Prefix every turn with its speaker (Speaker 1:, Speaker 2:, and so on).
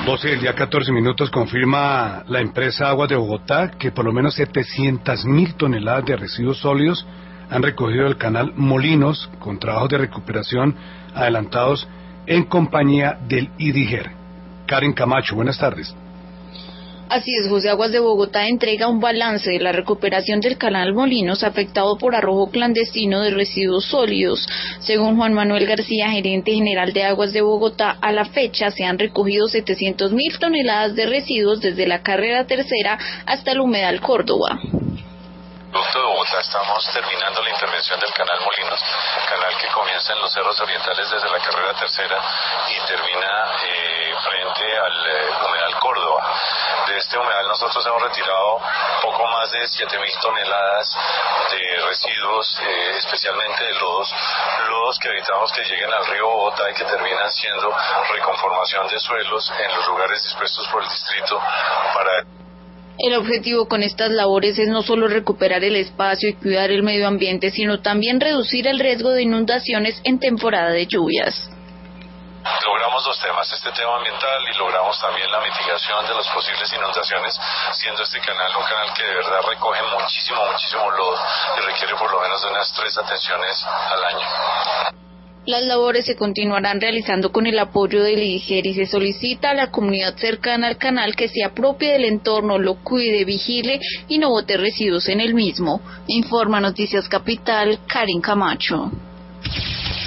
Speaker 1: 12 del día 14 minutos, confirma la empresa Aguas de Bogotá que por lo menos 700.000 toneladas de residuos sólidos han recogido del canal Molinos con trabajos de recuperación adelantados en compañía del IDIGER. Karen Camacho, buenas tardes.
Speaker 2: Así es, José. Aguas de Bogotá entrega un balance de la recuperación del canal Molinos afectado por arrojo clandestino de residuos sólidos. Según Juan Manuel García, gerente general de Aguas de Bogotá, a la fecha se han recogido 700.000 toneladas de residuos desde la carrera tercera hasta el humedal Córdoba.
Speaker 3: Producto de Bogotá estamos terminando la intervención del canal Molinos, canal que comienza en los cerros orientales desde la carrera tercera y termina frente al humedal Córdoba. De este humedal nosotros hemos retirado poco más de 7.000 toneladas de residuos, especialmente de lodos que evitamos que lleguen al río Bogotá y que terminan siendo reconformación de suelos en los lugares dispuestos por el distrito para...
Speaker 2: El objetivo con estas labores es no solo recuperar el espacio y cuidar el medio ambiente, sino también reducir el riesgo de inundaciones en temporada de lluvias.
Speaker 3: Logramos dos temas, este tema ambiental y logramos también la mitigación de las posibles inundaciones, siendo este canal un canal que de verdad recoge muchísimo lodo y requiere por lo menos de unas 3 atenciones al año.
Speaker 2: Las labores se continuarán realizando con el apoyo del IDIGER y se solicita a la comunidad cercana al canal que se apropie del entorno, lo cuide, vigile y no bote residuos en el mismo. Informa Noticias Capital, Karen Camacho.